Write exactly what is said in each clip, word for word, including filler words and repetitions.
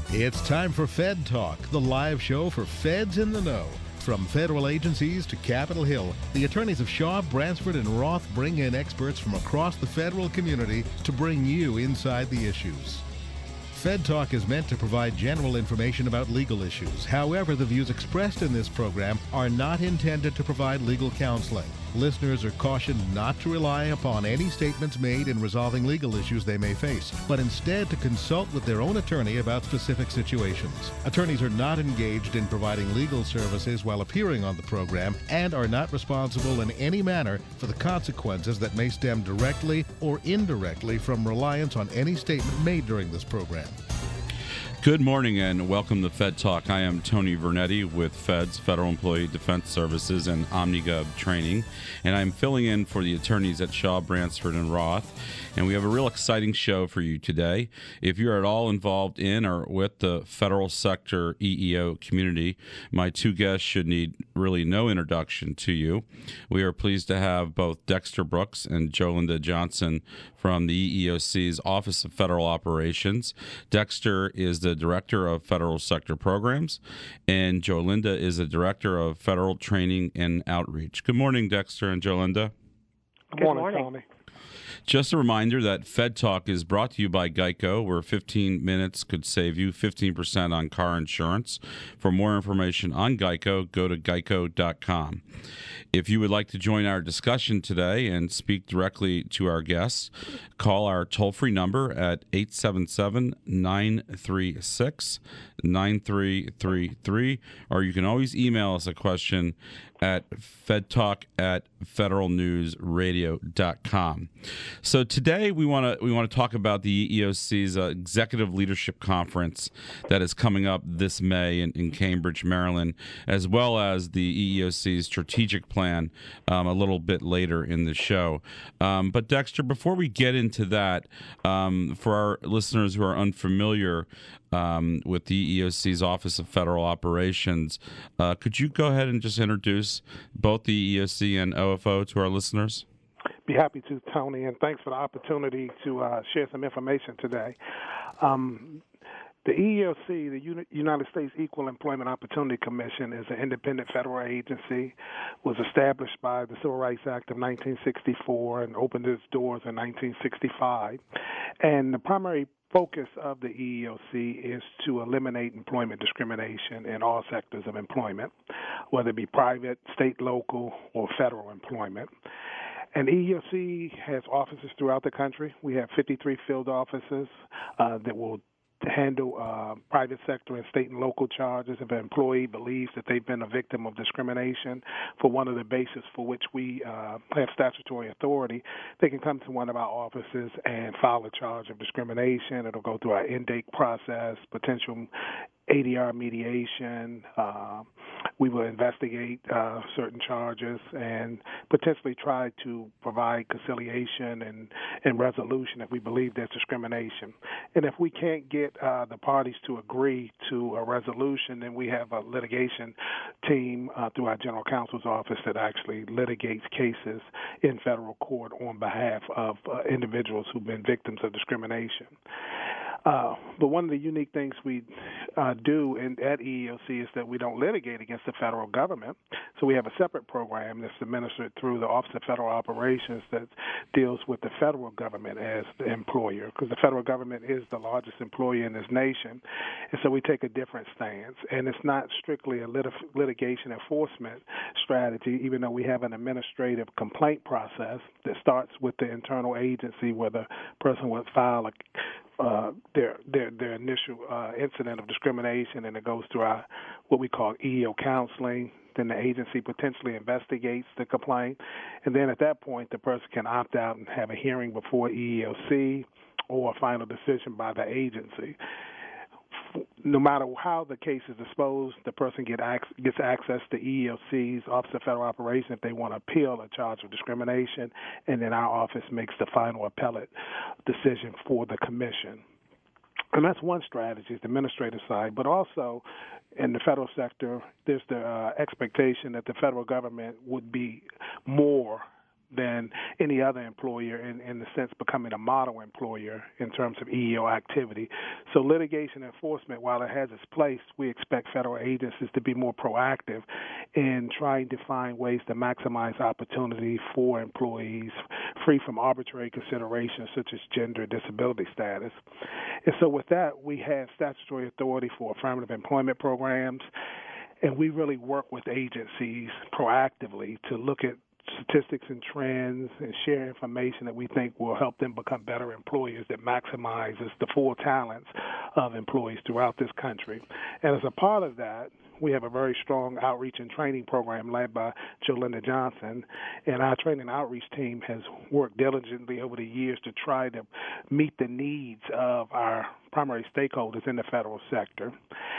It's time for Fed Talk, the live show for feds in the know. From federal agencies to Capitol Hill, the attorneys of Shaw, Bransford, and Roth bring in experts from across the federal community to bring you inside the issues. Fed Talk is meant to provide general information about legal issues. However, the views expressed in this program are not intended to provide legal counseling. Listeners are cautioned not to rely upon any statements made in resolving legal issues they may face, but instead to consult with their own attorney about specific situations. Attorneys are not engaged in providing legal services while appearing on the program and are not responsible in any manner for the consequences that may stem directly or indirectly from reliance on any statement made during this program. Good morning and welcome to Fed Talk. I am Tony Vernetti with Fed's Federal Employee Defense Services and OmniGov Training, and I'm filling in for the attorneys at Shaw, Bransford, and Roth. And we have a real exciting show for you today. If you're at all involved in or with the federal sector E E O community, my two guests should need really no introduction to you. We are pleased to have both Dexter Brooks and Jolinda Johnson from the E E O C's Office of Federal Operations. Dexter is the Director of Federal Sector Programs, and Jolinda is the Director of Federal Training and Outreach. Good morning, Dexter and Jolinda. Good morning, Tony. Just a reminder that Fed Talk is brought to you by Geico, where fifteen minutes could save you fifteen percent on car insurance. For more information on Geico, go to geico dot com. If you would like to join our discussion today and speak directly to our guests, call our toll-free number at eight seven seven, nine three six, nine three three three, or you can always email us a question at fedtalk at federal news radio dot com. So today we want to we want to talk about the E E O C's uh, Executive Leadership Conference that is coming up this May in, in Cambridge, Maryland, as well as the E E O C's strategic plan um, a little bit later in the show. Um, but Dexter, before we get into that, um, for our listeners who are unfamiliar Um, with the E E O C's Office of Federal Operations, uh, could you go ahead and just introduce both the E E O C and O F O to our listeners? Be happy to, Tony, and thanks for the opportunity to uh, share some information today. Um, the E E O C, the Uni- United States Equal Employment Opportunity Commission, is an independent federal agency, was established by the Civil Rights Act of nineteen sixty-four and opened its doors in nineteen sixty-five. And the primary focus of the E E O C is to eliminate employment discrimination in all sectors of employment, whether it be private, state, local, or federal employment. And E E O C has offices throughout the country. We have fifty-three field offices uh, that will handle uh, private sector and state and local charges if an employee believes that they've been a victim of discrimination for one of the bases for which we uh, have statutory authority. They can come to one of our offices and file a charge of discrimination. It'll go through our intake process, potential A D R mediation. Uh, we will investigate uh, certain charges and potentially try to provide conciliation and, and resolution if we believe there's discrimination. And if we can't get uh, the parties to agree to a resolution, then we have a litigation team uh, through our general counsel's office that actually litigates cases in federal court on behalf of uh, individuals who've been victims of discrimination. Uh, but one of the unique things we uh, do in, at E E O C is that we don't litigate against the federal government. So we have a separate program that's administered through the Office of Federal Operations that deals with the federal government as the employer, because the federal government is the largest employer in this nation. And so we take a different stance. And it's not strictly a lit- litigation enforcement strategy, even though we have an administrative complaint process that starts with the internal agency where the person would file a Uh, their their their initial uh, incident of discrimination, and it goes through our what we call E E O counseling. Then the agency potentially investigates the complaint, and then at that point, the person can opt out and have a hearing before E E O C or a final decision by the agency. No matter how the case is disposed, the person get ac- gets access to E E O C's Office of Federal Operations if they want to appeal a charge of discrimination, and then our office makes the final appellate decision for the commission. And that's one strategy, is the administrative side. But also in the federal sector, there's the uh, expectation that the federal government would be more than any other employer in, in the sense becoming a model employer in terms of E E O activity. So litigation enforcement, while it has its place, we expect federal agencies to be more proactive in trying to find ways to maximize opportunity for employees free from arbitrary considerations such as gender, disability status. And so with that, we have statutory authority for affirmative employment programs, and we really work with agencies proactively to look at statistics and trends and share information that we think will help them become better employers that maximizes the full talents of employees throughout this country. And as a part of that, we have a very strong outreach and training program led by Jolinda Johnson, and our training and outreach team has worked diligently over the years to try to meet the needs of our primary stakeholders in the federal sector.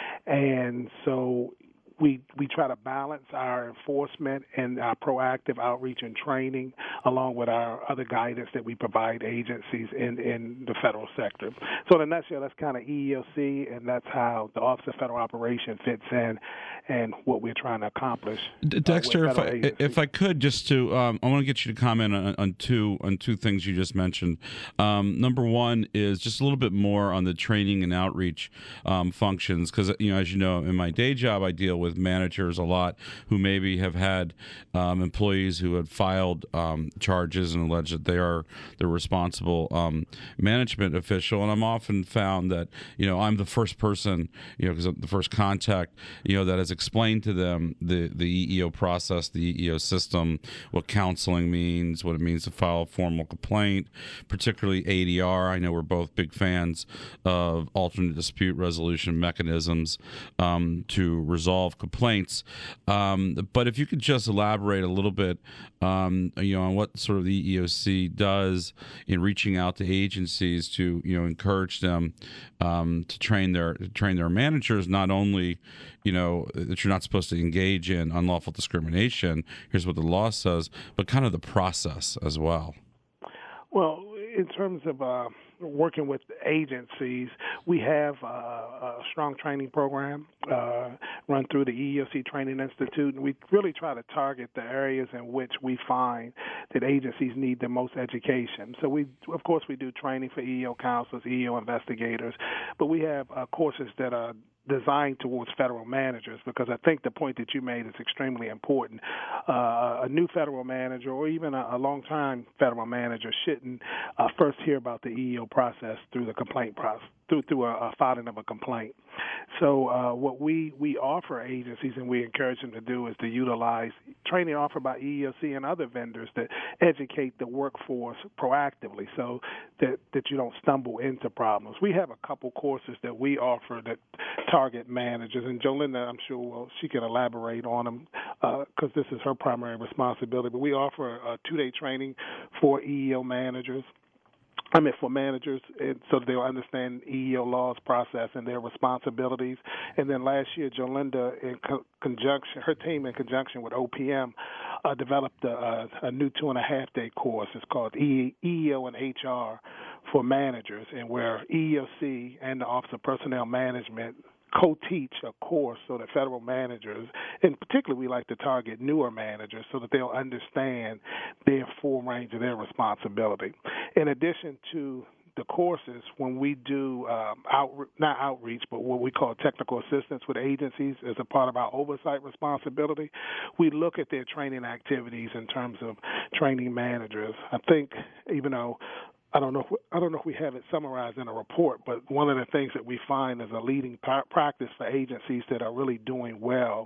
And so We we try to balance our enforcement and our proactive outreach and training along with our other guidance that we provide agencies in, in the federal sector. So in a nutshell, that's kind of E E O C, and that's how the Office of Federal Operation fits in and what we're trying to accomplish. D- Dexter, uh, if I if I could just to, um, I want to get you to comment on, on two on two things you just mentioned. Um, number one is just a little bit more on the training and outreach um, functions, because you know, as you know, in my day job, I deal with managers a lot who maybe have had um, employees who had filed um, charges and alleged that they are the responsible um, management official, and I'm often found that you know I'm the first person, you know, because I'm the first contact, you know, that has explained to them the the E E O process, the E E O system, what counseling means, what it means to file a formal complaint, particularly A D R. I know we're both big fans of alternate dispute resolution mechanisms um, to resolve complaints. Um, but if you could just elaborate a little bit, um, you know, on what sort of the E E O C does in reaching out to agencies to, you know, encourage them um, to train their to train their managers, not only, you know, that you're not supposed to engage in unlawful discrimination. Here's what the law says, but kind of the process as well. Well, in terms of uh, working with agencies, we have uh, a strong training program uh, run through the E E O C Training Institute, and we really try to target the areas in which we find that agencies need the most education. So we, of course, we do training for E E O counselors, E E O investigators, but we have uh, courses that are designed towards federal managers, because I think the point that you made is extremely important. Uh, a new federal manager or even a, a long-time federal manager shouldn't uh, first hear about the E E O process through the complaint process, through through a, a filing of a complaint. So uh, what we, we offer agencies and we encourage them to do is to utilize training offered by E E O C and other vendors to educate the workforce proactively so that, that you don't stumble into problems. We have a couple courses that we offer that target managers, and Jolinda, I'm sure, well, she can elaborate on them because uh, this is her primary responsibility. But we offer a two-day training for E E O managers. I mean, for managers, and so they'll understand E E O laws, process, and their responsibilities. And then last year, Jolinda, in co- conjunction, her team in conjunction with O P M, uh, developed a, a new two and a half day course. It's called E E O and H R for managers, and where E E O C and the Office of Personnel Management co-teach a course so that federal managers, and particularly we like to target newer managers so that they'll understand their full range of their responsibility. In addition to the courses, when we do um, out, not outreach, but what we call technical assistance with agencies as a part of our oversight responsibility, we look at their training activities in terms of training managers. I think, even though I don't know. If we, I don't know if we have it summarized in a report, but one of the things that we find as a leading pa- practice for agencies that are really doing well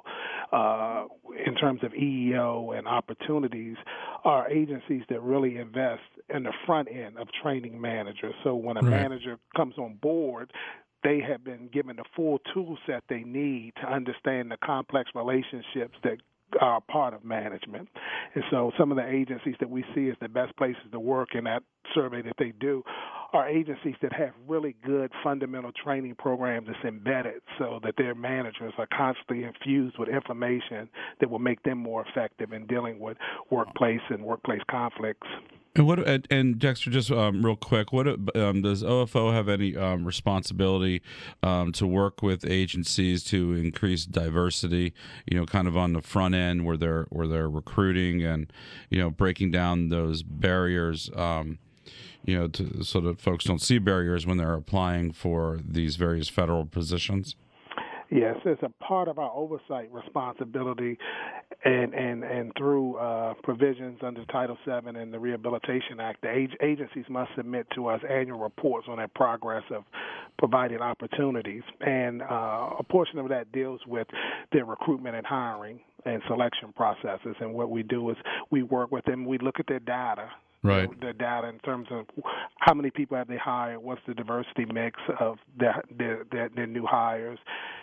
uh, in terms of E E O and opportunities are agencies that really invest in the front end of training managers. So when a Right. manager comes on board, they have been given the full tool set they need to understand the complex relationships that are part of management. And so some of the agencies that we see as the best places to work in that survey that they do are agencies that have really good fundamental training programs that's embedded so that their managers are constantly infused with information that will make them more effective in dealing with workplace and workplace conflicts. And what and, and Dexter, just um, real quick, what um, does O F O have any um, responsibility um, to work with agencies to increase diversity? You know, kind of on the front end where they're where they're recruiting and you know breaking down those barriers. Um, you know, to, so that folks don't see barriers when they're applying for these various federal positions. Yes, it's a part of our oversight responsibility, and and, and through uh, provisions under Title seven and the Rehabilitation Act, the ag- agencies must submit to us annual reports on their progress of providing opportunities, and uh, a portion of that deals with their recruitment and hiring and selection processes. And what we do is we work with them, we look at their data. Right. The, the data in terms of how many people have they hired, what's the diversity mix of their their, their, their new hires.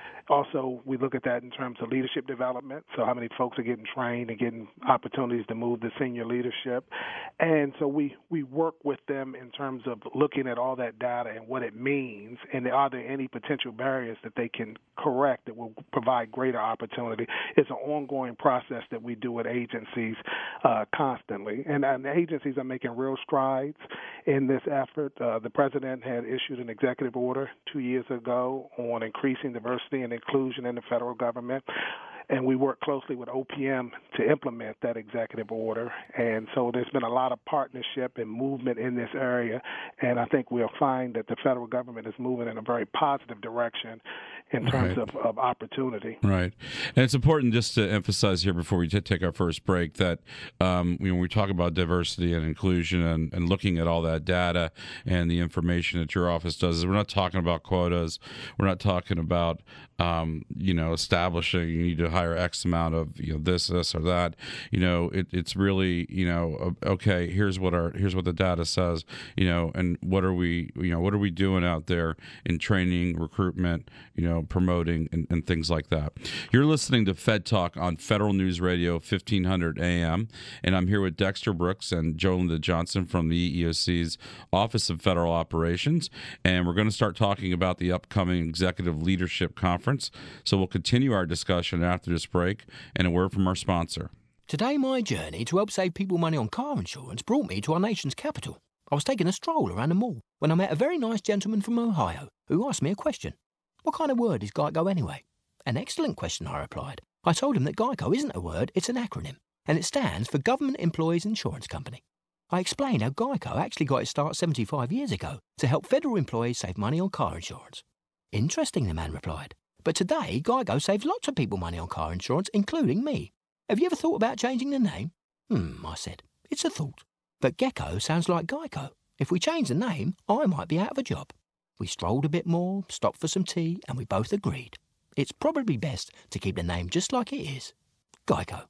Also, we look at that in terms of leadership development, so how many folks are getting trained and getting opportunities to move to senior leadership. And so we, we work with them in terms of looking at all that data and what it means, and are there any potential barriers that they can correct that will provide greater opportunity. It's an ongoing process that we do with agencies uh, constantly. And, and the agencies are making real strides in this effort. Uh, the president had issued an executive order two years ago on increasing diversity and inclusion in the federal government, and we work closely with O P M to implement that executive order. And so there's been a lot of partnership and movement in this area, and I think we'll find that the federal government is moving in a very positive direction in terms Right. of, of opportunity. Right. And it's important just to emphasize here before we t- take our first break that um, when we talk about diversity and inclusion and, and looking at all that data and the information that your office does, we're not talking about quotas. We're not talking about, um, you know, establishing you need to hire X amount of, you know, this, this or that. You know, it, it's really, you know, okay, here's what our, here's what the data says, you know, and what are we, you know, what are we doing out there in training, recruitment, you know, promoting and, and things like that. You're listening to Fed Talk on Federal News Radio fifteen hundred A M, and I'm here with Dexter Brooks and Jolinda Johnson from the E E O C's Office of Federal Operations, and we're going to start talking about the upcoming Executive Leadership Conference. So we'll continue our discussion after this break and a word from our sponsor. Today, my journey to help save people money on car insurance brought me to our nation's capital. I was taking a stroll around the mall when I met a very nice gentleman from Ohio who asked me a question. What kind of word is GEICO anyway? An excellent question, I replied. I told him that GEICO isn't a word, it's an acronym, and it stands for Government Employees Insurance Company. I explained how GEICO actually got its start seventy-five years ago to help federal employees save money on car insurance. Interesting, the man replied. But today, GEICO saves lots of people money on car insurance, including me. Have you ever thought about changing the name? Hmm, I said. It's a thought. But Gecko sounds like GEICO. If we change the name, I might be out of a job. We strolled a bit more, stopped for some tea, and we both agreed. It's probably best to keep the name just like it is. GEICO.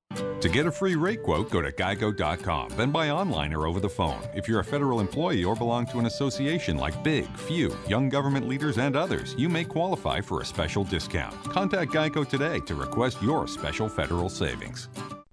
To get a free rate quote, go to geico dot com, then buy online or over the phone. If you're a federal employee or belong to an association like Big, Few, Young Government Leaders, and others, you may qualify for a special discount. Contact Geico today to request your special federal savings.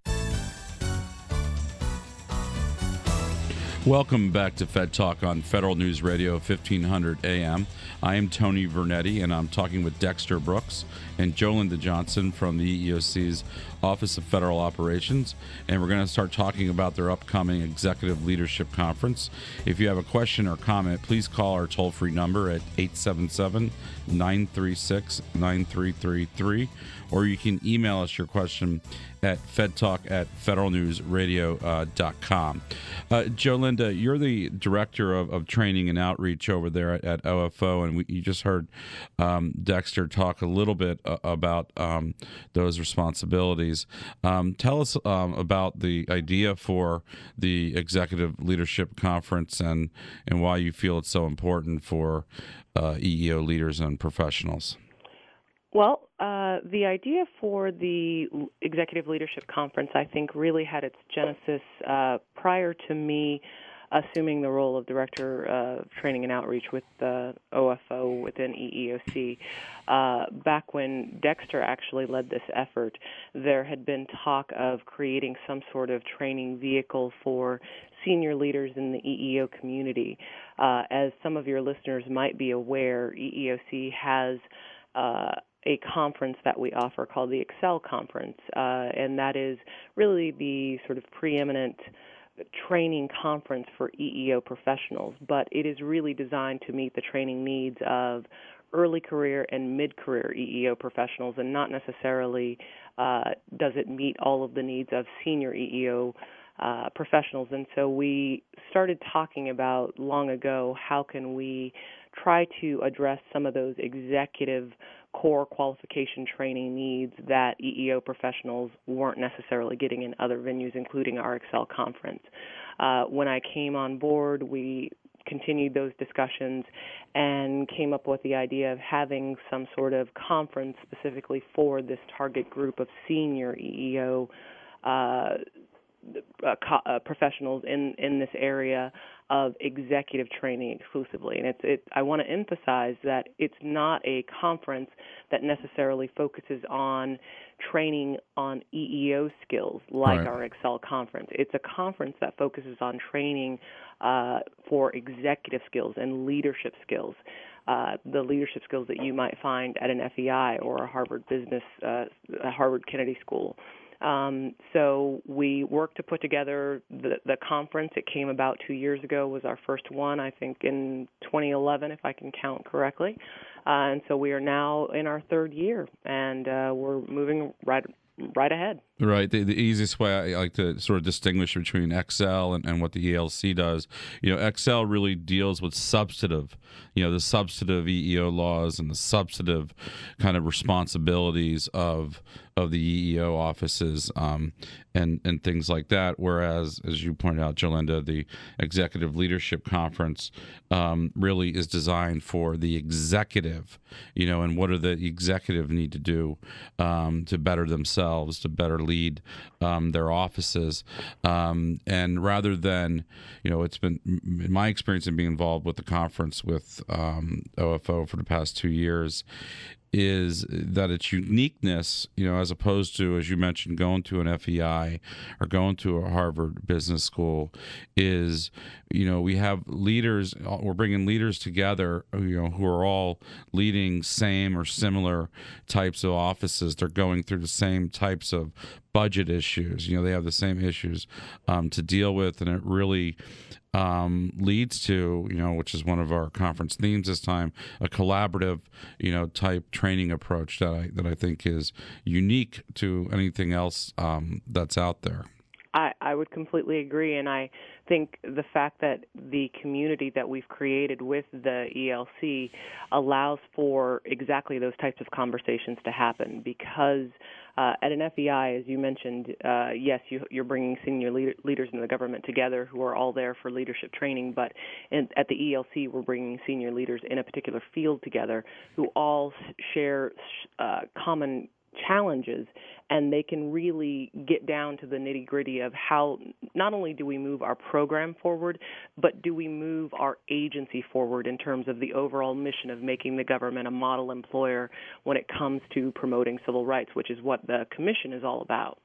Welcome back to Fed Talk on Federal News Radio fifteen hundred A M. I am Tony Vernetti, and I'm talking with Dexter Brooks and Jolinda Johnson from the E E O C's Office of Federal Operations, and we're going to start talking about their upcoming Executive Leadership Conference. If you have a question or comment, please call our toll-free number at eight seven seven, nine three six, nine three three three, or you can email us your question at fedtalk at federalnewsradio dot com. Uh, Jolinda, you're the Director of, of Training and Outreach over there at, at O F O, and we, you just heard um, Dexter talk a little bit uh, about um, those responsibilities. Um, tell us um, about the idea for the Executive Leadership Conference and, and why you feel it's so important for uh, E E O leaders and professionals. Well, uh, the idea for the Executive Leadership Conference, I think, really had its genesis uh, prior to me assuming the role of Director of Training and Outreach with the O F O within E E O C. Uh, back when Dexter actually led this effort, there had been talk of creating some sort of training vehicle for senior leaders in the E E O community. Uh, as some of your listeners might be aware, E E O C has uh, a conference that we offer called the Excel Conference, uh, and that is really the sort of preeminent training conference for E E O professionals, but it is really designed to meet the training needs of early career and mid-career E E O professionals, and not necessarily uh, does it meet all of the needs of senior E E O uh, professionals. And so we started talking about long ago, how can we try to address some of those executive core qualification training needs that E E O professionals weren't necessarily getting in other venues, including our Excel conference. Uh, when I came on board, we continued those discussions and came up with the idea of having some sort of conference specifically for this target group of senior E E O uh, uh, co- uh, professionals in, in this area of executive training exclusively. And it's, it, I want to emphasize that it's not a conference that necessarily focuses on training on E E O skills like Right. our Excel conference. It's a conference that focuses on training uh, for executive skills and leadership skills, uh, the leadership skills that you might find at an F E I or a Harvard Business, uh, a Harvard Kennedy School. Um, so we worked to put together the, the conference. It came about two years ago, was our first one, I think in twenty eleven, if I can count correctly. Uh, and so we are now in our third year, and uh, we're moving right right ahead. Right. The, the easiest way I like to sort of distinguish between Excel and, and what the E L C does, you know, Excel really deals with substantive, you know, the substantive E E O laws and the substantive kind of responsibilities of of the E E O offices um, and and things like that. Whereas, as you pointed out, Jolinda, the Executive Leadership Conference um, really is designed for the executive, you know, and what do the executive need to do um, to better themselves, to better lead um, their offices. Um, and rather than, you know, it's been, in my experience in being involved with the conference with um, O F O for the past two years, is that its uniqueness, you know, as opposed to, as you mentioned, going to an F E I or going to a Harvard Business School, is, you know, we have leaders, we're bringing leaders together, you know, who are all leading same or similar types of offices. They're going through the same types of budget issues. You know, they have the same issues um, to deal with, and it really Um, leads to, you know, which is one of our conference themes this time, a collaborative, you know, type training approach that I that I think is unique to anything else um, that's out there. I, I would completely agree, and I think the fact that the community that we've created with the E L C allows for exactly those types of conversations to happen, because uh, at an F E I, as you mentioned, uh, yes, you, you're bringing senior leader, leaders in the government together who are all there for leadership training, but in, at the E L C, we're bringing senior leaders in a particular field together who all share uh, common challenges, and they can really get down to the nitty-gritty of how not only do we move our program forward, but do we move our agency forward in terms of the overall mission of making the government a model employer when it comes to promoting civil rights, which is what the commission is all about.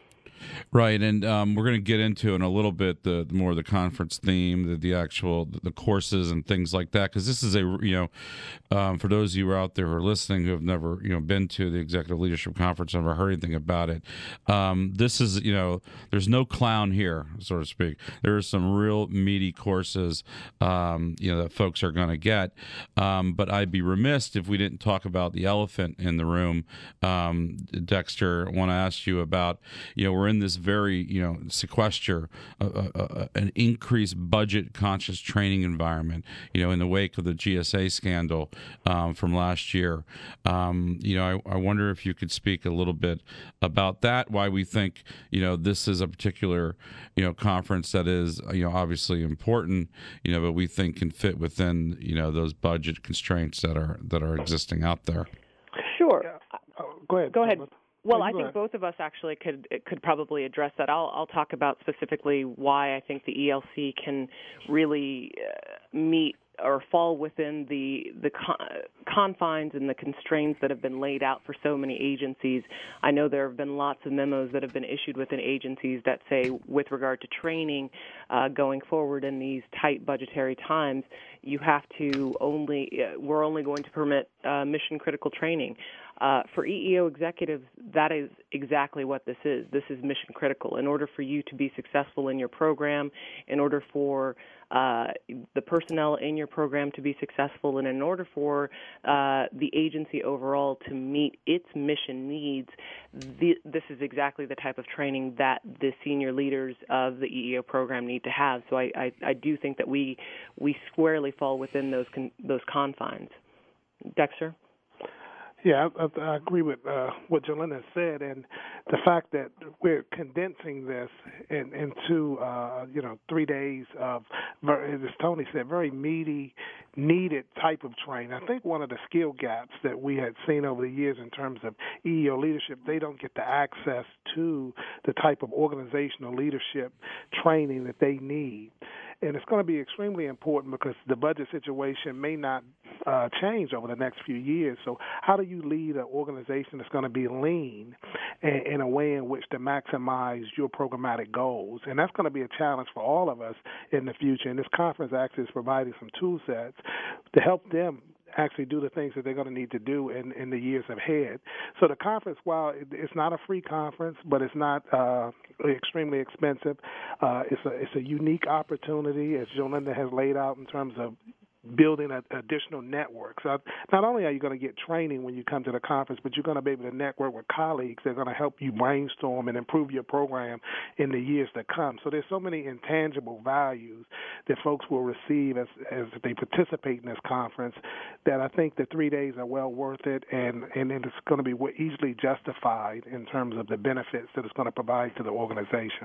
Right, and um, we're going to get into in a little bit the, the more the conference theme, the, the actual the courses and things like that, because this is a you know um, for those of you out there who are listening who have never you know been to the Executive Leadership Conference, never heard anything about it. Um, this is you know there's no clown here, so to speak. There are some real meaty courses um, you know that folks are going to get, um, but I'd be remiss if we didn't talk about the elephant in the room. Um, Dexter, I want to ask you about you know we're in this very, you know, sequester, uh, uh, uh, an increased budget-conscious training environment, you know, in the wake of the G S A scandal um, from last year. Um, you know, I, I wonder if you could speak a little bit about that, why we think, you know, this is a particular, you know, conference that is, you know, obviously important, you know, but we think can fit within, you know, those budget constraints that are that are existing out there. Sure. Yeah. Oh, go ahead. Go ahead. Well, I think ahead. both of us actually could could probably address that. I'll I'll talk about specifically why I think the E L C can really uh, meet or fall within the the con- confines and the constraints that have been laid out for so many agencies. I know there have been lots of memos that have been issued within agencies that say, with regard to training uh, going forward in these tight budgetary times, you have to only uh, we're only going to permit uh, mission critical training. Uh, for E E O executives, that is exactly what this is. This is mission critical. In order for you to be successful in your program, in order for uh, the personnel in your program to be successful, and in order for uh, the agency overall to meet its mission needs, the, this is exactly the type of training that the senior leaders of the E E O program need to have. So I, I, I do think that we we squarely fall within those con, those confines. Dexter? Yeah, I, I agree with uh, what Jolene said, and the fact that we're condensing this in, into uh, you know three days of, as Tony said, very meaty, needed type of training. I think one of the skill gaps that we had seen over the years in terms of E E O leadership, they don't get the access to the type of organizational leadership training that they need. And it's going to be extremely important because the budget situation may not uh, change over the next few years. So how do you lead an organization that's going to be lean in, in a way in which to maximize your programmatic goals? And that's going to be a challenge for all of us in the future. And this conference actually is providing some tool sets to help them actually do the things that they're going to need to do in, in the years ahead. So the conference, while it's not a free conference, but it's not uh, extremely expensive, uh, it's a it's a unique opportunity, as Jolinda has laid out in terms of building a, additional networks. So not only are you going to get training when you come to the conference, but you're going to be able to network with colleagues that are going to help you brainstorm and improve your program in the years to come. So there's so many intangible values that folks will receive as, as they participate in this conference that I think the three days are well worth it, and, and it's going to be easily justified in terms of the benefits that it's going to provide to the organization.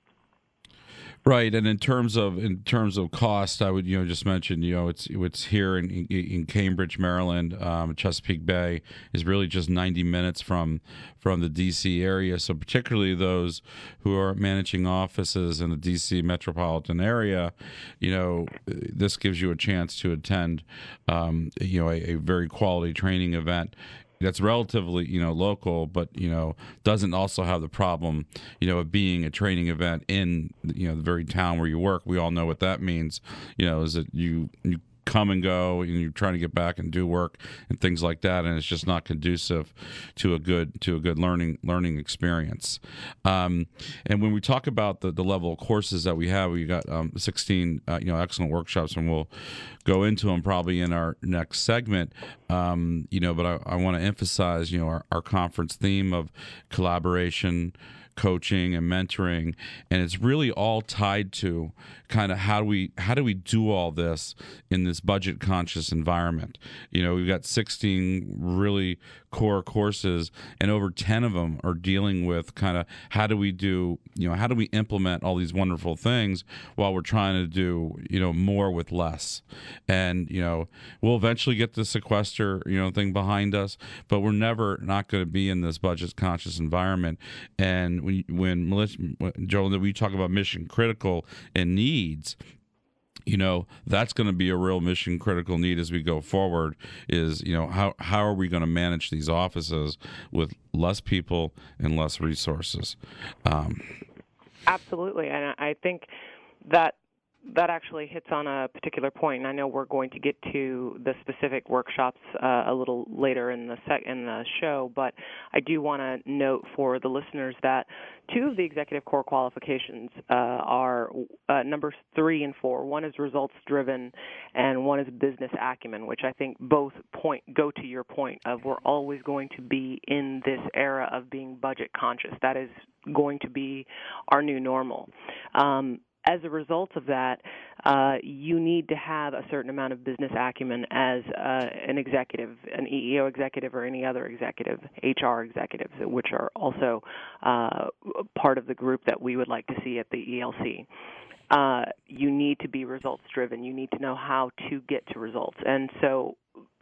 Right, and in terms of in terms of cost, I would you know just mention you know it's it's here in in Cambridge, Maryland, um, Chesapeake Bay is really just ninety minutes from from the D C area. So particularly those who are managing offices in the D C metropolitan area, you know, this gives you a chance to attend um, you know a, a very quality training event that's relatively, you know, local, but, you know, doesn't also have the problem, you know, of being a training event in, you know, the very town where you work. We all know what that means, you know, is that you, you come and go and you're trying to get back and do work and things like that, and it's just not conducive to a good to a good learning learning experience. Um, and when we talk about the, the level of courses that we have, we got um, sixteen uh, you know excellent workshops, and we'll go into them probably in our next segment. Um, you know, but I, I want to emphasize you know our, our conference theme of collaboration, coaching, and mentoring, and it's really all tied to kind of how do we how do we do all this in this budget conscious environment. You know, we've got sixteen really core courses, and over ten of them are dealing with kind of how do we do you know how do we implement all these wonderful things while we're trying to do you know more with less. And you know we'll eventually get the sequester you know thing behind us, but we're never not going to be in this budget conscious environment. And when when Melissa, Joel, that we talk about mission critical and needs, you know, that's going to be a real mission critical need as we go forward is, you know, how, how are we going to manage these offices with less people and less resources? Um, Absolutely. And I think that that actually hits on a particular point, and I know we're going to get to the specific workshops uh, a little later in the sec- in the show, but I do want to note for the listeners that two of the executive core qualifications uh, are uh, numbers three and four. One is results-driven, and one is business acumen, which I think both point go to your point of we're always going to be in this era of being budget conscious. That is going to be our new normal. Um, As a result of that, uh, you need to have a certain amount of business acumen as uh, an executive, an E E O executive or any other executive, H R executives, which are also uh, part of the group that we would like to see at the E L C. Uh, you need to be results-driven. You need to know how to get to results. And so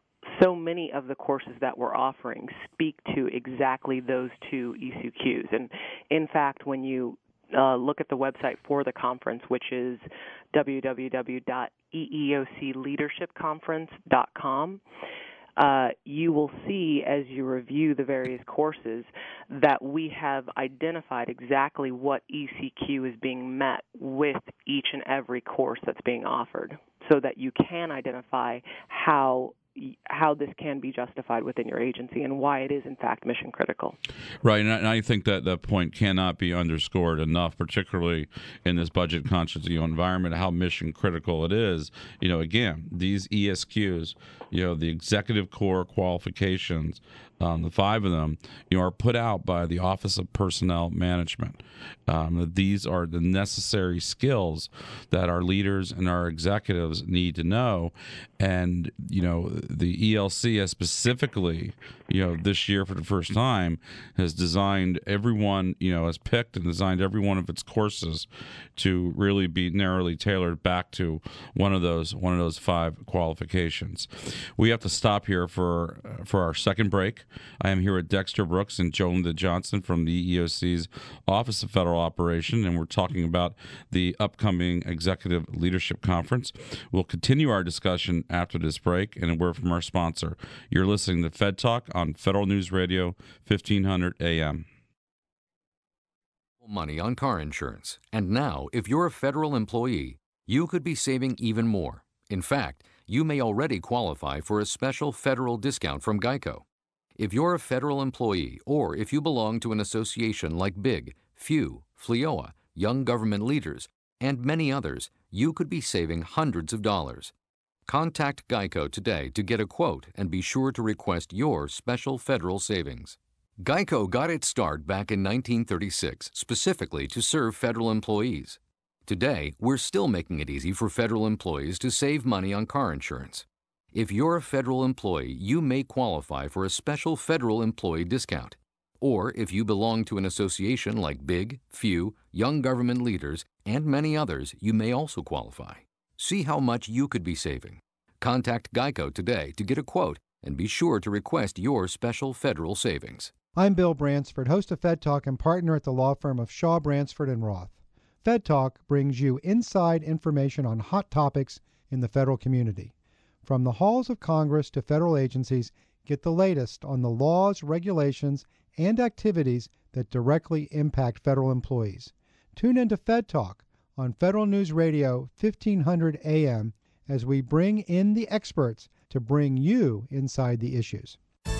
so many of the courses that we're offering speak to exactly those two E C Qs. And in fact, when you Uh, look at the website for the conference, which is w w w dot e e o c leadership conference dot com. Uh, you will see as you review the various courses that we have identified exactly what E C Q is being met with each and every course that's being offered, so that you can identify how how this can be justified within your agency and why it is, in fact, mission critical. Right, and I think that that point cannot be underscored enough, particularly in this budget-conscious you know, environment, how mission critical it is. You know, again, these E S Qs, you know, the executive core qualifications, um, the five of them, you know, are put out by the Office of Personnel Management. Um, these are the necessary skills that our leaders and our executives need to know, and you know, the E L C has specifically, you know, this year for the first time has designed everyone, you know, has picked and designed every one of its courses to really be narrowly tailored back to one of those one of those five qualifications. We have to stop here for uh, for our second break. I am here with Dexter Brooks and Jolinda Johnson from the E E O C's Office of Federal Operation, and we're talking about the upcoming Executive Leadership Conference. We'll continue our discussion after this break and a word from our sponsor. You're listening to Fed Talk on Federal News Radio, fifteen hundred A M. Money on car insurance. And now, if you're a federal employee, you could be saving even more. In fact, you may already qualify for a special federal discount from Geico. If you're a federal employee, or if you belong to an association like BIG, FEW, FLEOA, Young Government Leaders, and many others, you could be saving hundreds of dollars. Contact Geico today to get a quote and be sure to request your special federal savings. Geico got its start back in nineteen thirty-six, specifically to serve federal employees. Today, we're still making it easy for federal employees to save money on car insurance. If you're a federal employee, you may qualify for a special federal employee discount. Or if you belong to an association like BIG, FEW, Young Government Leaders, and many others, you may also qualify. See how much you could be saving. Contact Geico today to get a quote and be sure to request your special federal savings. I'm Bill Bransford, host of Fed Talk and partner at the law firm of Shaw, Bransford and Roth. Fed Talk brings you inside information on hot topics in the federal community. From the halls of Congress to federal agencies, get the latest on the laws, regulations, and activities that directly impact federal employees. Tune into Fed Talk on Federal News Radio, fifteen hundred A M, as we bring in the experts to bring you inside the issues.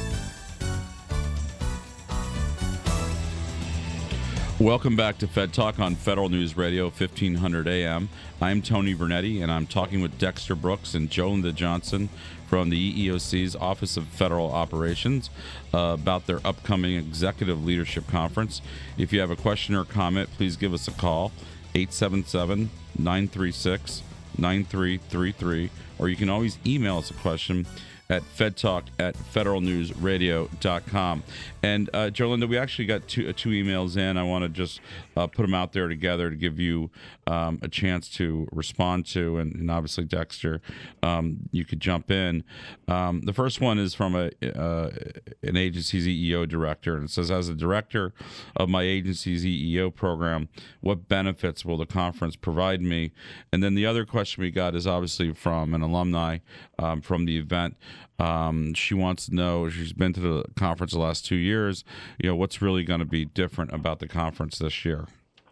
Welcome back to Fed Talk on Federal News Radio, fifteen hundred A M. I'm Tony Vernetti, and I'm talking with Dexter Brooks and Jolinda Johnson from the E E O C's Office of Federal Operations uh, about their upcoming Executive Leadership Conference. If you have a question or comment, please give us a call, eight seven seven, nine three six, nine three three three, or you can always email us a question at fedtalk at federal news radio dot com. And uh, Jolinda, we actually got two, uh, two emails in. I want to just uh, put them out there together to give you um, a chance to respond to, and, and obviously Dexter, um, you could jump in. Um, the first one is from a uh, an agency's E E O director, and it says, as a director of my agency's E E O program, what benefits will the conference provide me? And then the other question we got is obviously from an alumni um, from the event. Um, she wants to know, she's been to the conference the last two years, you know, what's really going to be different about the conference this year?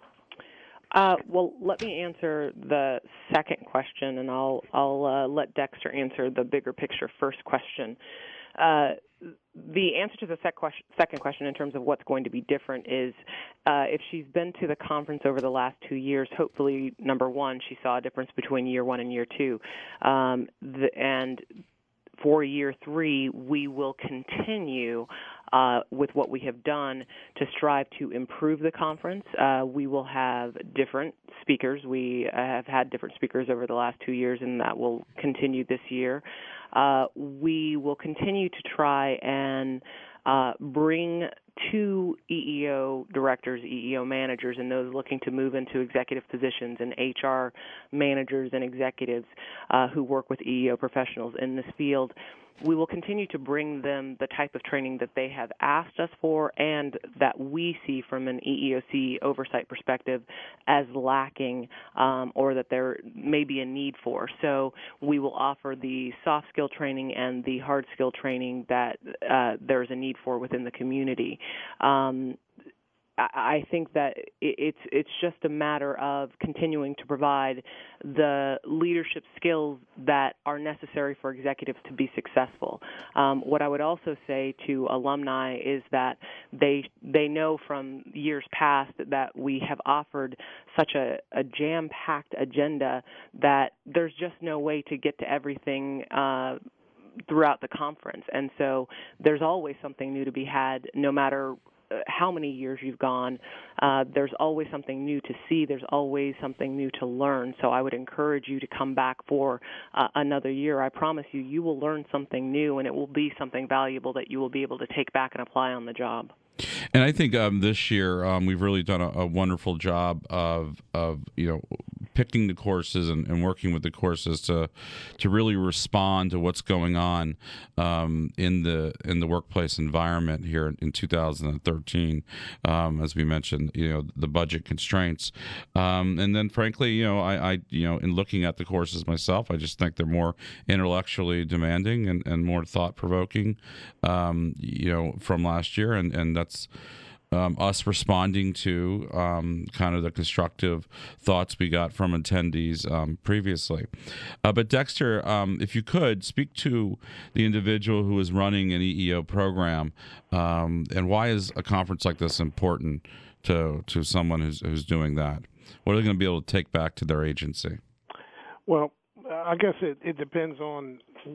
Uh, well, let me answer the second question, and I'll, I'll uh, let Dexter answer the bigger picture first question. Uh, the answer to the sec question, second question in terms of what's going to be different is uh, if she's been to the conference over the last two years, hopefully, number one, she saw a difference between year one and year two. Um, the, and for year three, we will continue uh, with what we have done to strive to improve the conference. Uh, we will have different speakers. We have had different speakers over the last two years, and that will continue this year. Uh, we will continue to try and uh, bring to E E O directors, E E O managers, and those looking to move into executive positions, and H R managers and executives uh, who work with E E O professionals in this field. We will continue to bring them the type of training that they have asked us for and that we see from an E E O C oversight perspective as lacking um, or that there may be a need for. So we will offer the soft skill training and the hard skill training that uh, there's a need for within the community. Um, I think that it's it's just a matter of continuing to provide the leadership skills that are necessary for executives to be successful. Um, what I would also say to alumni is that they they know from years past that we have offered such a, a jam-packed agenda that there's just no way to get to everything uh, throughout the conference. And so there's always something new to be had, no matter how many years you've gone. Uh, there's always something new to see. There's always something new to learn. So I would encourage you to come back for uh, another year. I promise you, you will learn something new, and it will be something valuable that you will be able to take back and apply on the job. And I think um, this year um, we've really done a, a wonderful job of, of you know, picking the courses and, and working with the courses to to really respond to what's going on um, in the in the workplace environment here in two thousand thirteen. Um, as we mentioned, you know, the budget constraints, um, and then frankly, you know, I, I you know, in looking at the courses myself, I just think they're more intellectually demanding and, and more thought provoking, um, you know, from last year, and and that's Um, us responding to um, kind of the constructive thoughts we got from attendees um, previously. Uh, but Dexter, um, if you could, speak to the individual who is running an E E O program, um, and why is a conference like this important to to someone who's, who's doing that? What are they going to be able to take back to their agency? Well, I guess it, it depends on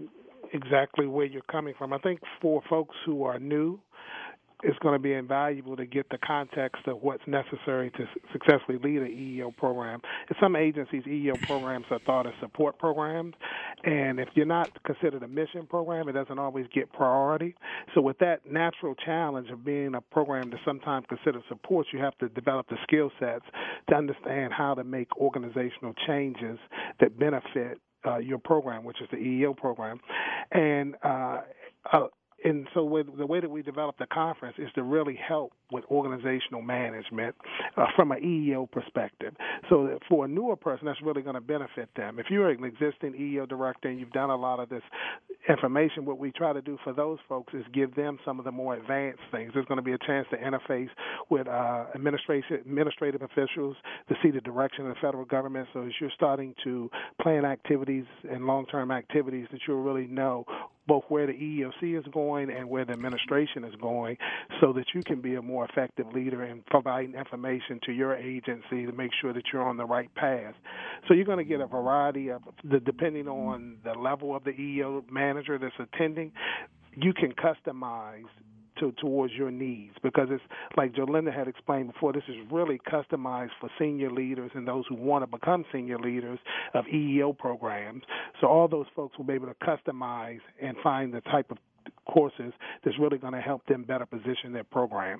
exactly where you're coming from. I think for folks who are new, it's going to be invaluable to get the context of what's necessary to successfully lead an E E O program. In some agencies, E E O programs are thought as support programs, and if you're not considered a mission program, it doesn't always get priority. So with that natural challenge of being a program that's sometimes considered support, you have to develop the skill sets to understand how to make organizational changes that benefit uh, your program, which is the E E O program. And uh, uh, And so with the way that we develop the conference is to really help with organizational management uh, from an E E O perspective. So that for a newer person, that's really going to benefit them. If you're an existing E E O director and you've done a lot of this information, what we try to do for those folks is give them some of the more advanced things. There's going to be a chance to interface with uh, administration, administrative officials to see the direction of the federal government. So as you're starting to plan activities and long-term activities, that you'll really know both where the E E O C is going and where the administration is going, so that you can be a more effective leader in providing information to your agency to make sure that you're on the right path. So you're going to get a variety of, the, depending on the level of the E E O manager that's attending, you can customize to, towards your needs, because it's like Jolinda had explained before, this is really customized for senior leaders and those who want to become senior leaders of E E O programs. So all those folks will be able to customize and find the type of courses that's really going to help them better position their programs.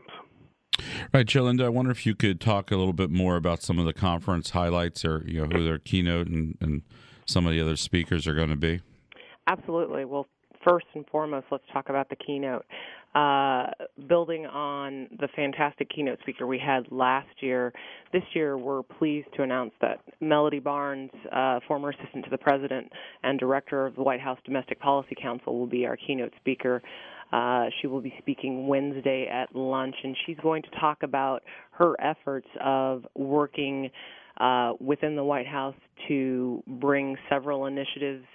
Right, Jolinda, I wonder if you could talk a little bit more about some of the conference highlights, or you know, who their keynote and, and some of the other speakers are going to be. Absolutely. Well, first and foremost, let's talk about the keynote. Uh, building on the fantastic keynote speaker we had last year, this year we're pleased to announce that Melody Barnes, uh, former assistant to the president and director of the White House Domestic Policy Council, will be our keynote speaker. Uh, she will be speaking Wednesday at lunch, and she's going to talk about her efforts of working uh, within the White House to bring several initiatives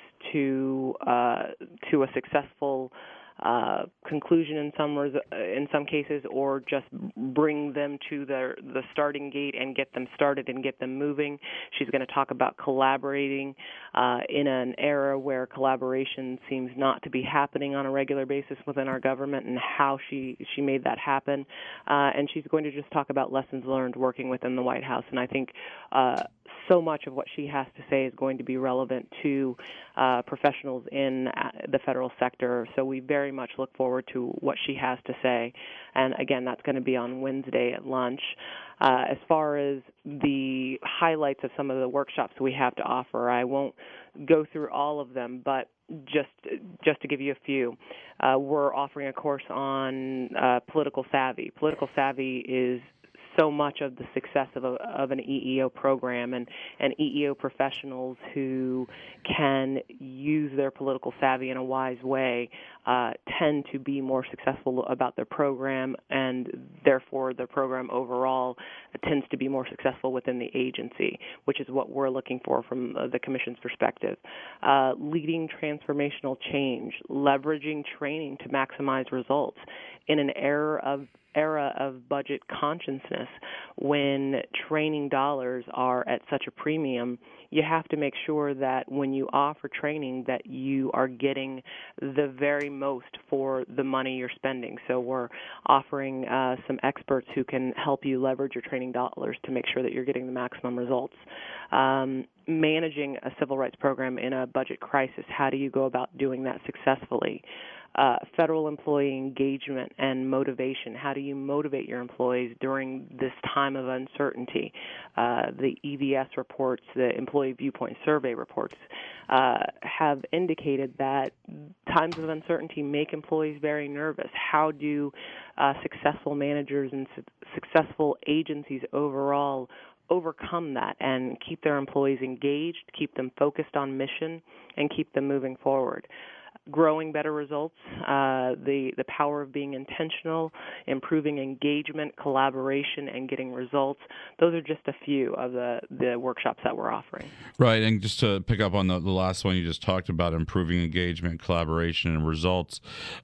to uh, to a successful uh, conclusion in some res- in some cases, or just bring them to the the starting gate and get them started and get them moving. She's going to talk about collaborating uh, in an era where collaboration seems not to be happening on a regular basis within our government, and how she she made that happen. Uh, and she's going to just talk about lessons learned working within the White House. And I think uh, so much of what she has to say is going to be relevant to uh, professionals in uh, the federal sector. So we very much look forward to what she has to say. And again, that's going to be on Wednesday at lunch. Uh, as far as the highlights of some of the workshops we have to offer, I won't go through all of them, but just just to give you a few, uh, we're offering a course on uh, political savvy. Political savvy is so much of the success of, a, of an E E O program, and, and E E O professionals who can use their political savvy in a wise way uh, tend to be more successful about their program, and therefore the program overall tends to be more successful within the agency, which is what we're looking for from uh, the Commission's perspective. Uh, leading transformational change, leveraging training to maximize results in an era of era of budget consciousness. When training dollars are at such a premium, you have to make sure that when you offer training that you are getting the very most for the money you're spending. So we're offering uh, some experts who can help you leverage your training dollars to make sure that you're getting the maximum results. Um, managing a civil rights program in a budget crisis, how do you go about doing that successfully? Uh, federal employee engagement and motivation. How do you motivate your employees during this time of uncertainty? Uh, the E V S reports, the Employee Viewpoint Survey reports, uh, have indicated that times of uncertainty make employees very nervous. How do uh, successful managers and su- successful agencies overall overcome that and keep their employees engaged, keep them focused on mission, and keep them moving forward? Growing better results, uh, the, the power of being intentional, improving engagement, collaboration, and getting results. Those are just a few of the, the workshops that we're offering. Right, and just to pick up on the, the last one you just talked about, improving engagement, collaboration, and results,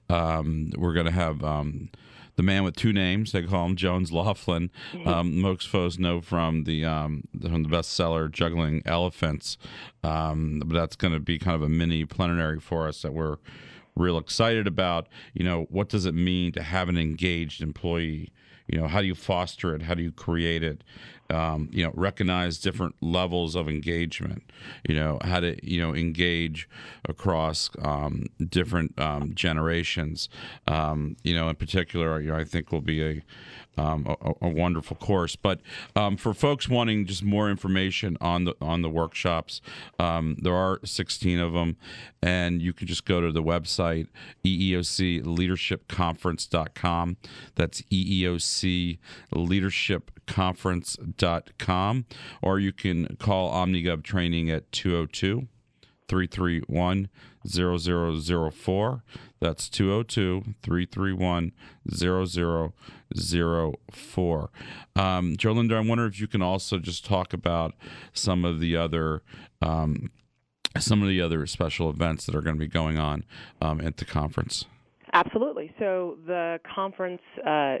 um, we're going to have um, the man with two names. They call him Jones Laughlin. Um, most folks know from the um, from the bestseller Juggling Elephants, um, but that's going to be kind of a mini plenary for us that we're real excited about. You know, what does it mean to have an engaged employee? You know, how do you foster it? How do you create it? Um, you know, recognize different levels of engagement. You know, how to you know engage across um, different um, generations. Um, you know, in particular, you know, I think will be a um, a, a wonderful course. But um, for folks wanting just more information on the on the workshops, um, there are sixteen of them, and you can just go to the website E E O C leadership conference dot com. That's E E O C leadership conference dot com, or you can call OmniGov Training at two oh two, three three one, zero zero zero four. That's two oh two, three three one, zero zero zero four. Um, Jolinda, I wonder if you can also just talk about some of the other um, some of the other special events that are going to be going on um, at the conference. Absolutely. So the conference uh,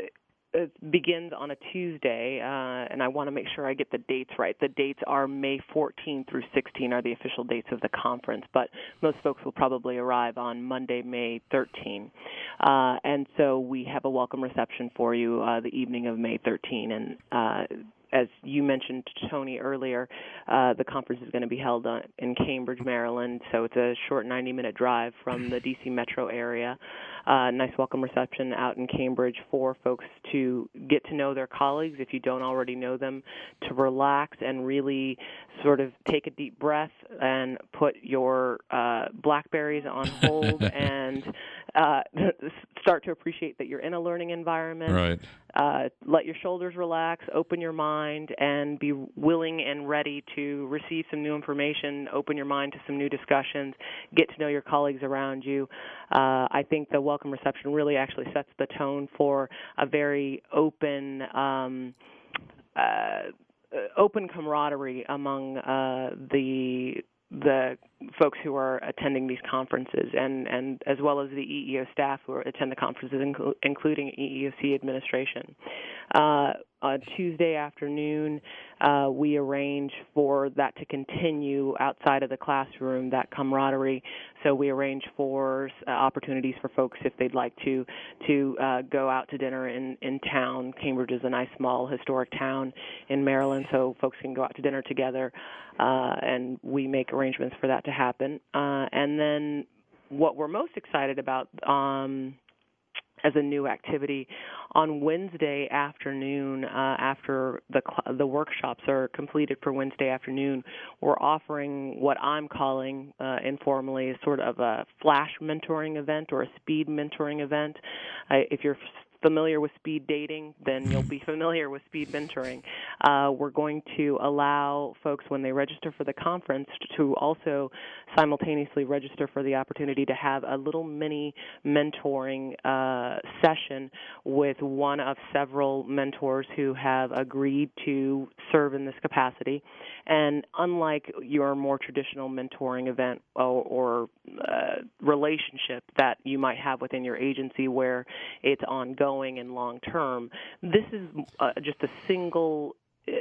it begins on a Tuesday, uh, and I want to make sure I get the dates right. The dates are May fourteenth through sixteenth are the official dates of the conference, but most folks will probably arrive on Monday, May thirteenth. Uh, and so we have a welcome reception for you uh, the evening of May thirteenth, and uh, as you mentioned, Tony, earlier, uh, the conference is going to be held on, in Cambridge, Maryland, so it's a short ninety-minute drive from the D C metro area. Uh, nice welcome reception out in Cambridge for folks to get to know their colleagues, if you don't already know them, to relax and really sort of take a deep breath and put your uh, BlackBerries on hold and uh, start to appreciate that you're in a learning environment. Right. Uh, let your shoulders relax, open your mind, and be willing and ready to receive some new information, open your mind to some new discussions, get to know your colleagues around you. Uh, I think the welcome reception really actually sets the tone for a very open um, uh, open camaraderie among uh, the the folks who are attending these conferences, and, and as well as the E E O staff who attend the conferences, inclu- including E E O C administration. Uh, on Tuesday afternoon, uh, we arrange for that to continue outside of the classroom, that camaraderie. So we arrange for uh, opportunities for folks, if they'd like to, to uh, go out to dinner in, in town. Cambridge is a nice, small, historic town in Maryland, so folks can go out to dinner together, uh, and we make arrangements for that to happen. Uh, and then what we're most excited about um, as a new activity, on Wednesday afternoon, uh, after the cl- the workshops are completed for Wednesday afternoon, we're offering what I'm calling uh, informally sort of a flash mentoring event or a speed mentoring event. Uh, if you're familiar with speed dating, then you'll be familiar with speed mentoring. Uh, we're going to allow folks, when they register for the conference, to also simultaneously register for the opportunity to have a little mini mentoring uh, session with one of several mentors who have agreed to serve in this capacity. And unlike your more traditional mentoring event or, or uh, relationship that you might have within your agency where it's ongoing and long-term, this is uh, just a single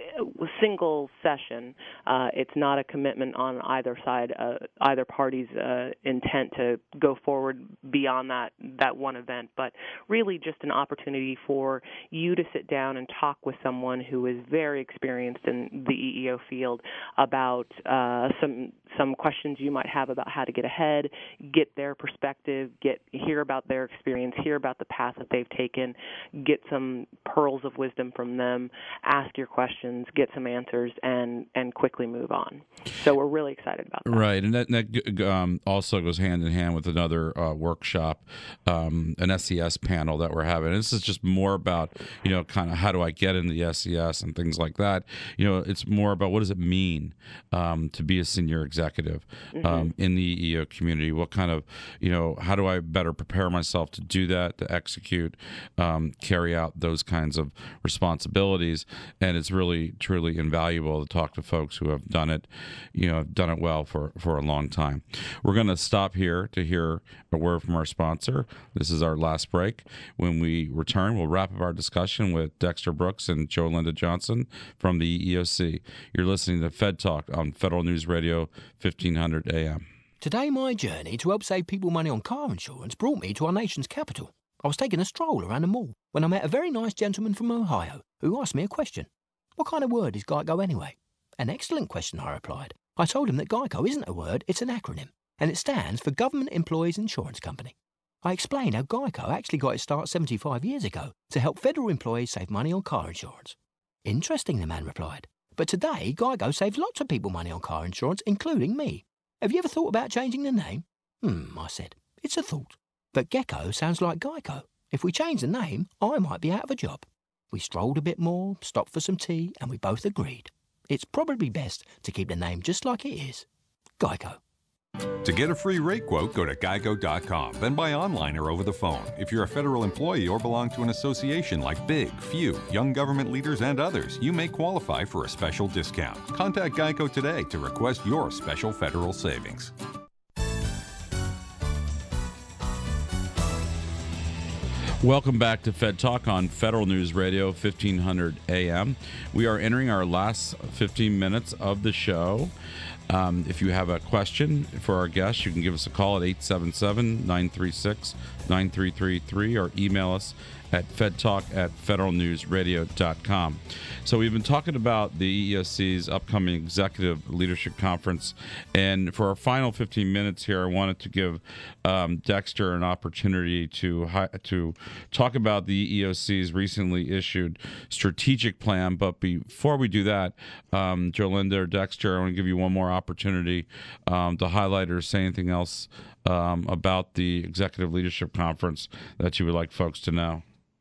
A single session. Uh, it's not a commitment on either side, uh, either party's uh, intent to go forward beyond that, that one event, but really just an opportunity for you to sit down and talk with someone who is very experienced in the E E O field about uh, some some questions you might have about how to get ahead, get their perspective, get hear about their experience, hear about the path that they've taken, get some pearls of wisdom from them, ask your questions, get some answers, and, and quickly move on. So we're really excited about that. Right, and that, that um, also goes hand in hand with another uh, workshop, um, an S E S panel that we're having. And this is just more about, you know, kind of how do I get into the S E S and things like that. You know, it's more about what does it mean um, to be a senior executive um, mm-hmm. in the E E O community. What kind of, you know, how do I better prepare myself to do that, to execute, um, carry out those kinds of responsibilities. And it's really, truly invaluable to talk to folks who have done it, you know, have done it well for, for a long time. We're going to stop here to hear a word from our sponsor. This is our last break. When we return, we'll wrap up our discussion with Dexter Brooks and Jo Linda Johnson from the E E O C. You're listening to Fed Talk on Federal News Radio, fifteen hundred A M. Today, my journey to help save people money on car insurance brought me to our nation's capital. I was taking a stroll around the mall when I met a very nice gentleman from Ohio who asked me a question. What kind of word is GEICO anyway? An excellent question, I replied. I told him that GEICO isn't a word, it's an acronym, and it stands for Government Employees Insurance Company. I explained how GEICO actually got its start seventy-five years ago to help federal employees save money on car insurance. Interesting, the man replied. But today, GEICO saves lots of people money on car insurance, including me. Have you ever thought about changing the name? Hmm, I said. It's a thought. But Gecko sounds like Geico. If we change the name, I might be out of a job. We strolled a bit more, stopped for some tea, and we both agreed. It's probably best to keep the name just like it is. Geico. To get a free rate quote, go to geico dot com, then buy online or over the phone. If you're a federal employee or belong to an association like Big, Few, Young Government Leaders, and others, you may qualify for a special discount. Contact Geico today to request your special federal savings. Welcome back to Fed Talk on Federal News Radio, fifteen hundred A M. We are entering our last fifteen minutes of the show. Um, if you have a question for our guests, you can give us a call at eight seven seven, nine three six, nine three three three or email us at fedtalk at federal news radio dot com. So we've been talking about the E E O C's upcoming Executive Leadership Conference, and for our final fifteen minutes here, I wanted to give um, Dexter an opportunity to hi- to talk about the E E O C's recently issued strategic plan. But before we do that, um, Jo Linda or Dexter, I want to give you one more opportunity um, to highlight or say anything else um, about the Executive Leadership Conference that you would like folks to know.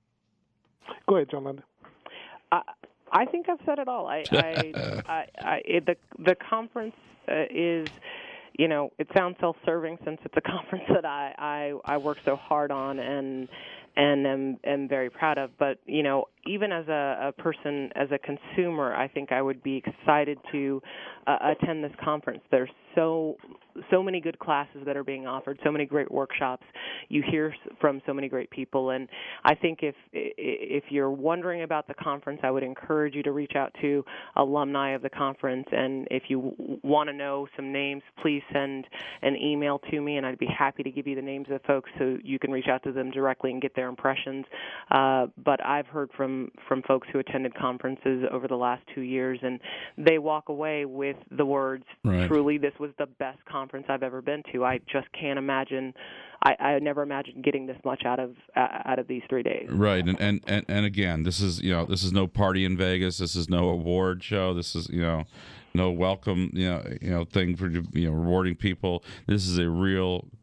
Go ahead, Jo Linda. I, I think I've said it all. I, I, I, I it, the the conference uh, is, you know, it sounds self-serving since it's a conference that I I, I work so hard on and and am, am very proud of. But you know, even as a, a person, as a consumer, I think I would be excited to uh, attend this conference. There's so so many good classes that are being offered, so many great workshops. You hear from so many great people, and I think if if you're wondering about the conference, I would encourage you to reach out to alumni of the conference, and if you want to know some names, please send an email to me, and I'd be happy to give you the names of the folks so you can reach out to them directly and get their impressions. Uh, but I've heard from, from folks who attended conferences over the last two years, and they walk away with the words, right. Truly, this was the best conference I've ever been to. I just can't imagine. I, I never imagined getting this much out of uh, out of these three days. Right, and, and and and again, this is you know this is no party in Vegas. This is no award show. This is you know no welcome you know you know thing for you know rewarding people. This is a real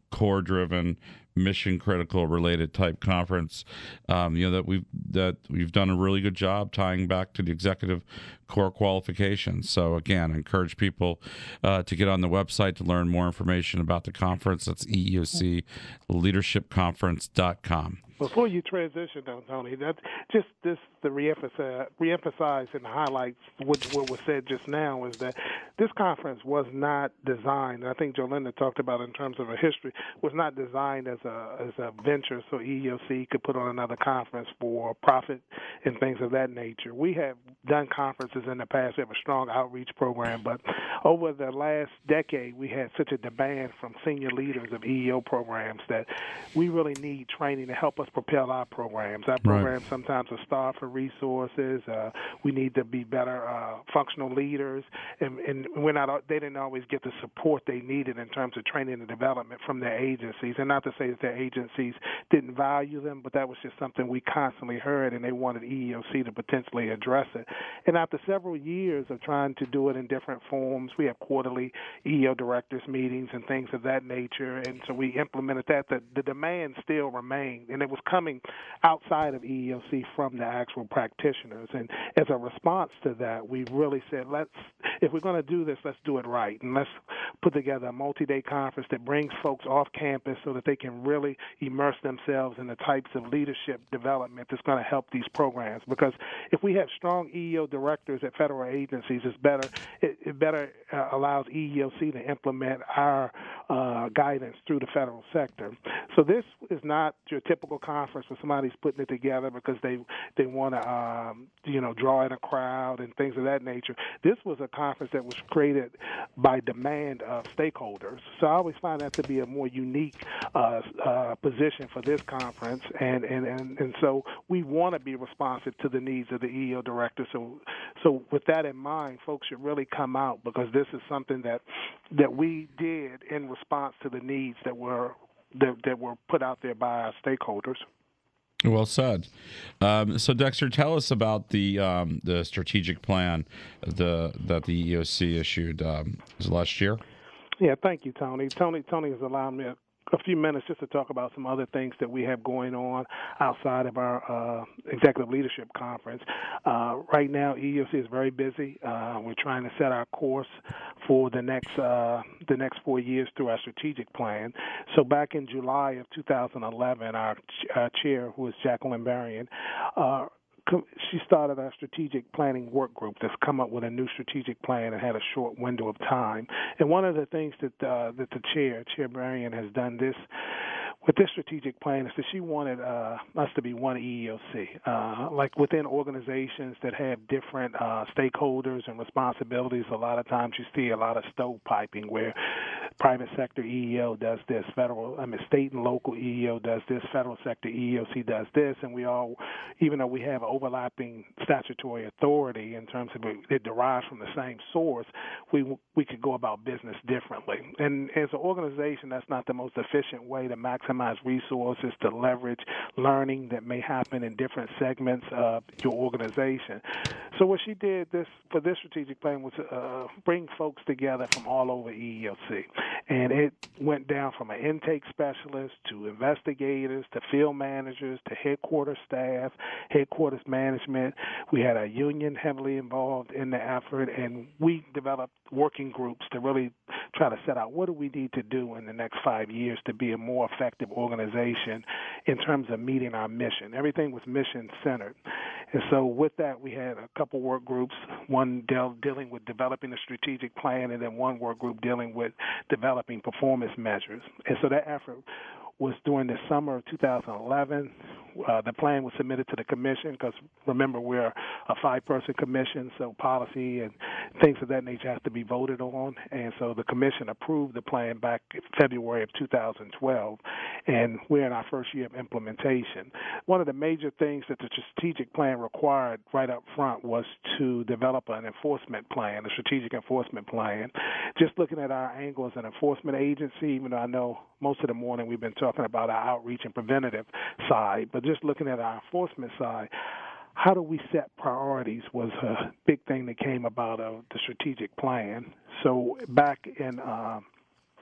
core-driven, mission-critical related type conference. Um, you know that we've that we've done a really good job tying back to the executive core qualifications. So again, I encourage people uh, to get on the website to learn more information about the conference. That's E E O C leadership conference dot com. Before you transition, though, Tony, that just this to reemphasize, reemphasize and highlight what, what was said just now is that this conference was not designed. I think Jolinda talked about it in terms of a history. Was not designed as a as a venture so E E O C could put on another conference for profit and things of that nature. We have done conferences in the past. We have a strong outreach program, but over the last decade, we had such a demand from senior leaders of E E O programs that we really need training to help us propel our programs. Our programs right. sometimes are starved for resources. Uh, we need to be better uh, functional leaders, and, and we're not. They didn't always get the support they needed in terms of training and development from their agencies. And not to say that their agencies didn't value them, but that was just something we constantly heard, and they wanted E E O C to potentially address it. And after several years of trying to do it in different forms, we have quarterly E E O directors meetings and things of that nature, and so we implemented that. The, the demand still remained, and it was coming outside of E E O C from the actual practitioners. And as a response to that, we really said, let's, if we're going to do this, let's do it right. And let's put together a multi-day conference that brings folks off campus so that they can really immerse themselves in the types of leadership development that's going to help these programs. Because if we have strong E E O directors at federal agencies, it's better, it, it better uh, allows E E O C to implement our uh, guidance through the federal sector. So this is not your typical conference where somebody's putting it together because they they want to um, you know draw in a crowd and things of that nature. This was a conference that was created by demand of stakeholders. So I always find that to be a more unique uh, uh, position for this conference, and and, and, and so we want to be responsive to the needs of the E E O director. So so with that in mind, folks should really come out because this is something that that we did in response to the needs that were that, that were put out there by our stakeholders. Well said. Um, so, Dexter, tell us about the um, the strategic plan the that the E E O C issued um, was it last year. Yeah, thank you, Tony. Tony, Tony has allowed me a, a few minutes just to talk about some other things that we have going on outside of our uh, executive leadership conference. Uh, right now, E E O C is very busy. Uh, we're trying to set our course for the next uh, the next four years through our strategic plan. So back in July of two thousand eleven, our ch- uh, chair, who is Jacqueline Berrien, uh, she started our strategic planning work group that's come up with a new strategic plan and had a short window of time. And one of the things that uh, that the chair, Chair Berrien, has done this with this strategic plan is that she wanted uh, us to be one E E O C. Uh, like within organizations that have different uh, stakeholders and responsibilities, a lot of times you see a lot of stovepiping where private sector E E O does this, federal, I mean, state and local E E O does this, federal sector E E O C does this, and we all, even though we have overlapping statutory authority in terms of it, it derives from the same source, we we could go about business differently. And as an organization, that's not the most efficient way to maximize resources, to leverage learning that may happen in different segments of your organization. So what she did this for this strategic plan was uh, bring folks together from all over E E O C. And it went down from an intake specialist to investigators to field managers to headquarters staff, headquarters management. We had a union heavily involved in the effort, and we developed working groups to really try to set out what do we need to do in the next five years to be a more effective organization in terms of meeting our mission. Everything was mission-centered. And so with that, we had a couple work groups, one deal, dealing with developing a strategic plan, and then one work group dealing with developing performance measures. And so that effort was during the summer of two thousand eleven. Uh, the plan was submitted to the commission because, remember, we're a five-person commission, so policy and things of that nature have to be voted on. And so the commission approved the plan back in February of two thousand twelve, and we're in our first year of implementation. One of the major things that the strategic plan required right up front was to develop an enforcement plan, a strategic enforcement plan. Just looking at our angle as an enforcement agency, even though I know most of the morning we've been talking about our outreach and preventative side, but just looking at our enforcement side, how do we set priorities was a big thing that came about of the strategic plan. So back in uh,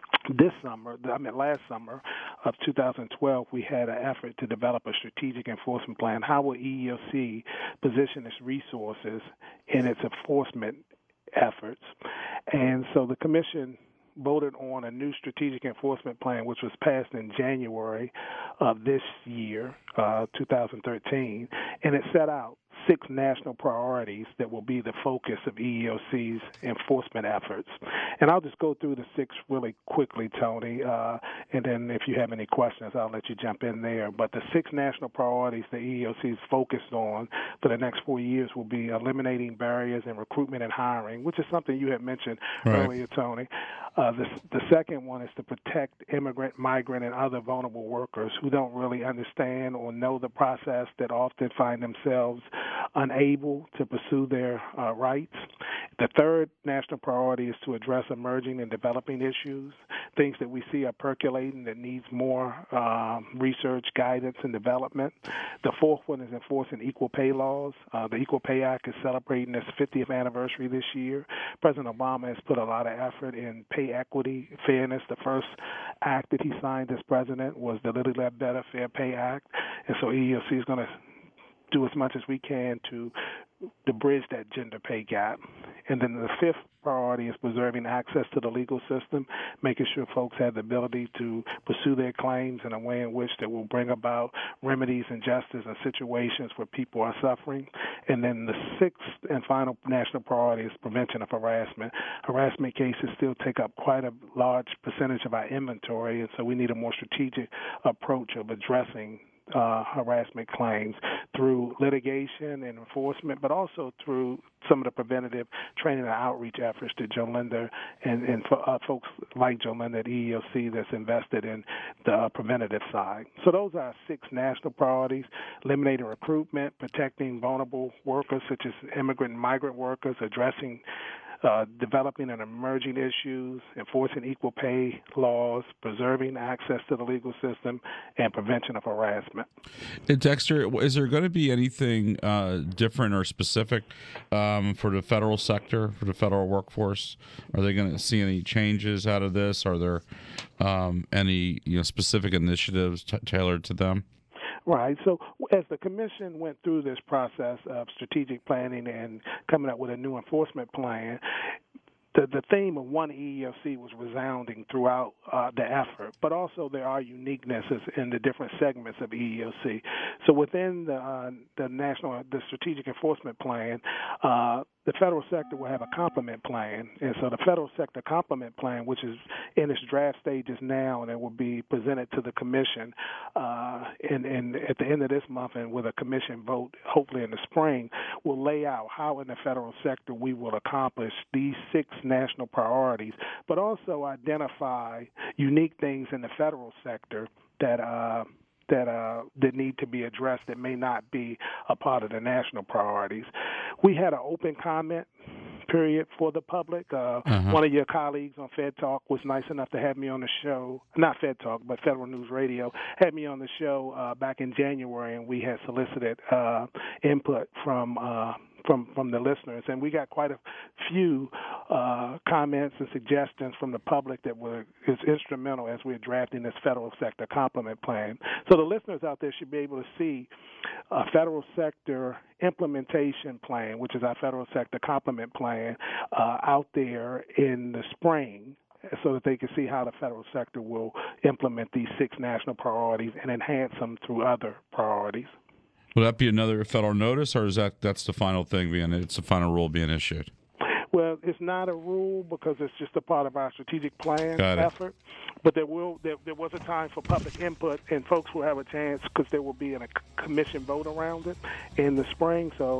this summer, I mean last summer of two thousand twelve, we had an effort to develop a strategic enforcement plan. How will E E O C position its resources in its enforcement efforts? And so the commission voted on a new strategic enforcement plan, which was passed in January of this year, uh, two thousand thirteen, and it set out six national priorities that will be the focus of E E O C's enforcement efforts. And I'll just go through the six really quickly, Tony, uh, and then if you have any questions, I'll let you jump in there. But the six national priorities that E E O C is focused on for the next four years will be eliminating barriers in recruitment and hiring, which is something you had mentioned right. earlier, Tony. Uh, the, the second one is to protect immigrant, migrant, and other vulnerable workers who don't really understand or know the process, that often find themselves unable to pursue their uh, rights. The third national priority is to address emerging and developing issues, things that we see are percolating that needs more um, research, guidance, and development. The fourth one is enforcing equal pay laws. Uh, the Equal Pay Act is celebrating its fiftieth anniversary this year. President Obama has put a lot of effort in pay equity, fairness. The first act that he signed as president was the Little Ledbetter Fair Pay Act, and so E E O C is going to do as much as we can to to bridge that gender pay gap. And then the fifth priority is preserving access to the legal system, making sure folks have the ability to pursue their claims in a way in which that will bring about remedies and justice in situations where people are suffering. And then the sixth and final national priority is prevention of harassment. Harassment cases still take up quite a large percentage of our inventory, and so we need a more strategic approach of addressing Uh, harassment claims through litigation and enforcement, but also through some of the preventative training and outreach efforts to Jolinda and, and for, uh, folks like Jolinda at E E O C that's invested in the uh, preventative side. So those are six national priorities: eliminating recruitment, protecting vulnerable workers such as immigrant and migrant workers, addressing Uh, developing and emerging issues, enforcing equal pay laws, preserving access to the legal system, and prevention of harassment. Hey, Dexter, is there going to be anything uh, different or specific um, for the federal sector, for the federal workforce? Are they going to see any changes out of this? Are there um, any you know specific initiatives t- tailored to them? Right. So as the commission went through this process of strategic planning and coming up with a new enforcement plan, the, the theme of one E E O C was resounding throughout uh, the effort, but also there are uniquenesses in the different segments of E E O C. So within the, uh, the national, the strategic enforcement plan, uh, the federal sector will have a complement plan, and so the federal sector complement plan, which is in its draft stages now, and it will be presented to the commission uh, in, in, at the end of this month, and with a commission vote hopefully in the spring, will lay out how in the federal sector we will accomplish these six national priorities, but also identify unique things in the federal sector that uh, that uh, that need to be addressed that may not be a part of the national priorities. We had an open comment period for the public. Uh, uh-huh. One of your colleagues on Fed Talk was nice enough to have me on the show, not Fed Talk, but Federal News Radio, had me on the show uh, back in January, and we had solicited uh, input from uh, from from the listeners, and we got quite a few uh, comments and suggestions from the public that were is instrumental as we're drafting this federal sector complement plan. So the listeners out there should be able to see a federal sector implementation plan, which is our federal sector complement plan, uh, out there in the spring, so that they can see how the federal sector will implement these six national priorities and enhance them through other priorities. Will that be another federal notice, or is that that's the final thing being it's the final rule being issued? Well, it's not a rule because it's just a part of our strategic plan effort. But there will there, there was a time for public input, and folks will have a chance because there will be a commission vote around it in the spring. So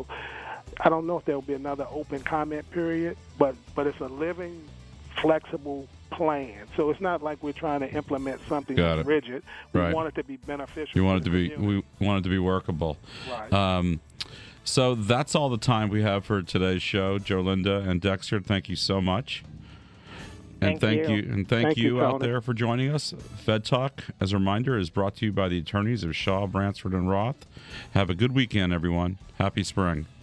I don't know if there will be another open comment period, but but it's a living, flexible plan. So it's not like we're trying to implement something that's rigid. We right. want it to be beneficial. You want it to be we want it to be workable. Right. Um, so that's all the time we have for today's show. Jolinda and Dexter, thank you so much. And thank, thank you. you. And thank, thank you, you out there for joining us. Fed Talk, as a reminder, is brought to you by the attorneys of Shaw, Bransford, and Roth. Have a good weekend, everyone. Happy spring.